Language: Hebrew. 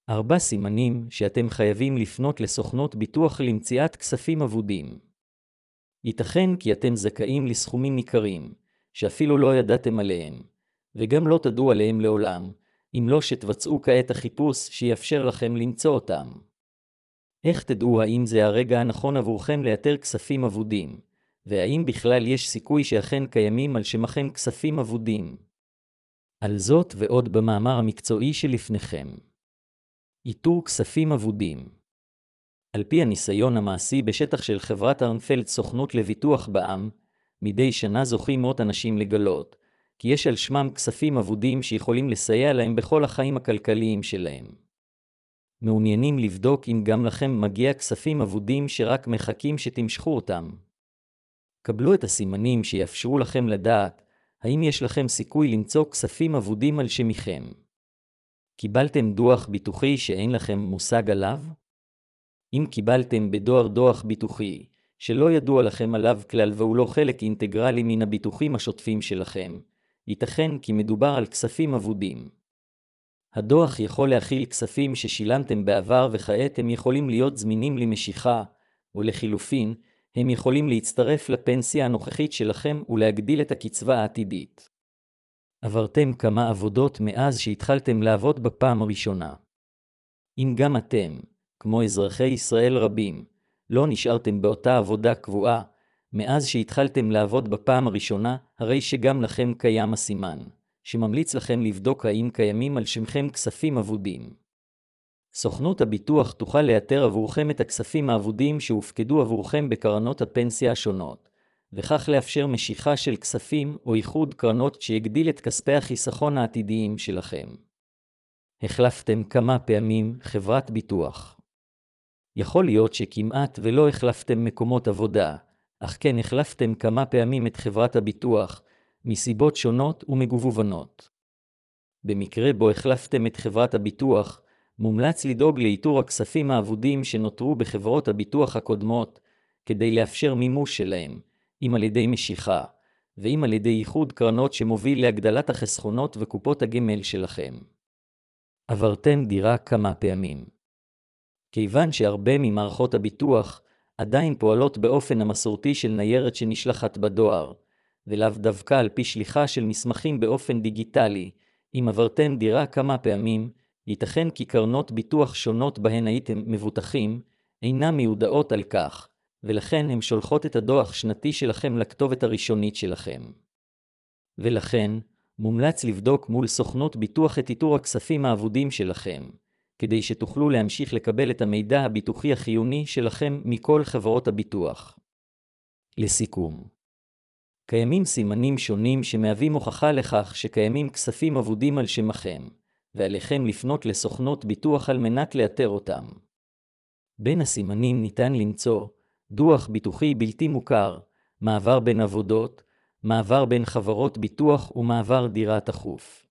4 סימנים שאתם חייבים לפנות לסוכנות ביטוח למציאת כספים אבודים. ייתכן כי אתם זכאים לסכומים ניכרים, שאפילו לא ידעתם עליהם, וגם לא תדעו עליהם לעולם, אם לא שתבצעו כעת החיפוש שיאפשר לכם למצוא אותם. איך תדעו האם זה הרגע הנכון עבורכם לאתר כספים אבודים, והאם בכלל יש סיכוי שאכן קיימים על שמכם כספים אבודים? על זאת ועוד במאמר המקצועי שלפניכם. איתור כספים אבודים. על פי הניסיון המעשי בשטח של חברת ארנפלד סוכנות לביטוח בע"מ, מדי שנה זוכים מאות אנשים לגלות, כי יש על שמם כספים אבודים שיכולים לסייע להם בכל החיים הכלכליים שלהם. מעוניינים לבדוק אם גם לכם מגיע כספים אבודים שרק מחכים שתמשכו אותם? קבלו את הסימנים שיאפשרו לכם לדעת האם יש לכם סיכוי למצוא כספים אבודים על שמכם. קיבלתם דוח ביטוחי שאין לכם מושג עליו? אם קיבלתם בדואר דוח ביטוחי שלא ידוע לכם עליו כלל והוא לא חלק אינטגרלי מן הביטוחים השוטפים שלכם, ייתכן כי מדובר על כספים אבודים. הדוח יכול להכיל כספים ששילמתם בעבר וכעת הם יכולים להיות זמינים למשיכה, או לחילופין, הם יכולים להצטרף לפנסיה הנוכחית שלכם ולהגדיל את הקצבה העתידית. עברתם כמה עבודות מאז שהתחלתם לעבוד בפעם הראשונה. אם גם אתם, כמו אזרחי ישראל רבים, לא נשארתם באותה עבודה קבועה, מאז שהתחלתם לעבוד בפעם הראשונה, הרי שגם לכם קיים הסימן, שממליץ לכם לבדוק האם קיימים על שמכם כספים אבודים. סוכנות הביטוח תוכל לאתר עבורכם את הכספים האבודים שהופקדו עבורכם בקרנות הפנסיה השונות, וכך לאפשר משיכה של כספים או איחוד קרנות שיגדיל את כספי החיסכון העתידיים שלכם. החלפתם כמה פעמים חברת ביטוח. יכול להיות שכמעט ולא החלפתם מקומות עבודה, אך כן החלפתם כמה פעמים את חברת הביטוח, מסיבות שונות ומגוונות. במקרה בו החלפתם את חברת הביטוח, מומלץ לדאוג לאיתור הכספים האבודים שנותרו בחברות הביטוח הקודמות, כדי לאפשר מימוש שלהם, אם על ידי משיכה, ואם על ידי איחוד קרנות שמוביל להגדלת החסכונות וקופות הגמל שלכם. עברתם דירה כמה פעמים. כיוון שהרבה ממערכות הביטוח עדיין פועלות באופן המסורתי של ניירת שנשלחת בדואר, ולאו דווקא על פי שליחה של מסמכים באופן דיגיטלי, אם עברתם דירה כמה פעמים, ייתכן כי קרנות ביטוח שונות בהן הייתם מבוטחים, אינן מיודעות על כך, ולכן הן שולחות את הדוח שנתי שלכם לכתובת הראשונית שלכם. ולכן, מומלץ לבדוק מול סוכנות ביטוח את איתור הכספים האבודים שלכם, כדי שתוכלו להמשיך לקבל את המידע הביטוחי החיוני שלכם מכל חברות הביטוח. לסיכום, קיימים סימנים שונים שמהווים הוכחה לכך שקיימים כספים אבודים על שמכם, ועליכם לפנות לסוכנות ביטוח על מנת לאתר אותם. בין הסימנים ניתן למצוא דוח ביטוחי בלתי מוכר, מעבר בין עבודות, מעבר בין חברות ביטוח ומעבר דירה תכוף.